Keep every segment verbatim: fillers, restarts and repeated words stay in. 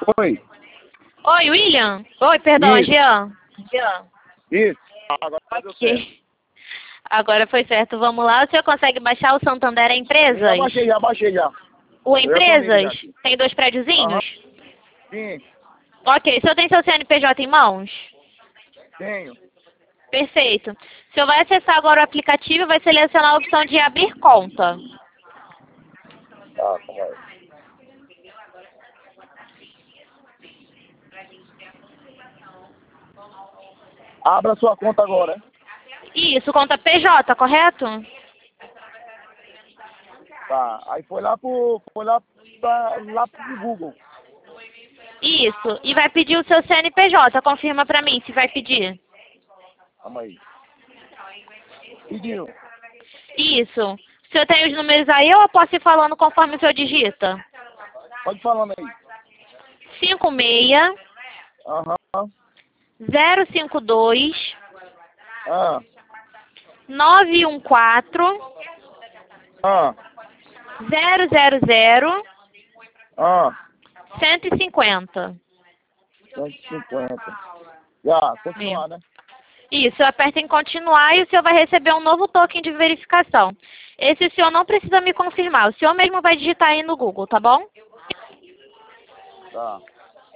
Oi. Oi, William? Oi, perdão, Isso. Jean. Jean. Isso. Agora deu certo. Ok. Agora foi certo. Vamos lá. O senhor consegue baixar o Santander Já Empresas? baixei, já baixei já. O Eu já tô nele Empresas? já. Tem dois Aham. prédiozinhos? Sim, Ok. O senhor tem seu C N P J em mãos? tenho. Perfeito. O senhor vai acessar agora o aplicativo e vai selecionar a opção de abrir conta. Tá, calma aí. Abra sua conta agora. Isso, conta P J, correto? Tá. Aí foi lá pro. Foi lá pra, lá pro Google. Isso. E vai pedir o seu C N P J. Confirma pra mim se vai pedir. Calma aí. Pediu. Isso. O senhor tem os números aí ou eu posso ir falando conforme o senhor digita? Pode falando aí. cinco seis Aham. zero cinco dois Ah. nove um quatro Ah. zero zero zero Ah. cento e cinquenta. cento e cinquenta. Já, continuar, né? Isso, aperta em continuar e o senhor vai receber um novo token de verificação. Esse o senhor não precisa me confirmar, o senhor mesmo vai digitar aí no Google, tá bom? Tá.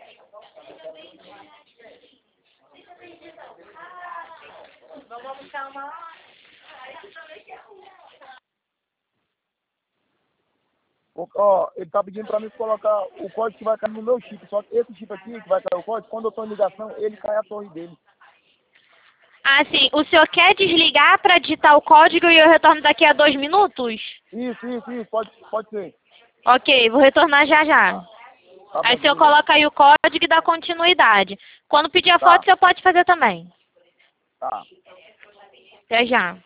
Ó, ó, ele tá pedindo pra mim colocar o código que vai cair no meu chip. Só que esse chip aqui, que vai cair o código, quando eu tô em ligação, ele cai a torre dele. Ah, sim. O senhor quer desligar para digitar o código e eu retorno daqui a dois minutos? Isso, isso, isso. Pode, pode ser. Ok, vou retornar já já. Tá. Tá Aí bom, o senhor tudo bem. coloca aí o código e dá continuidade. Quando pedir a foto, Tá, o senhor pode fazer também. tá. Até já.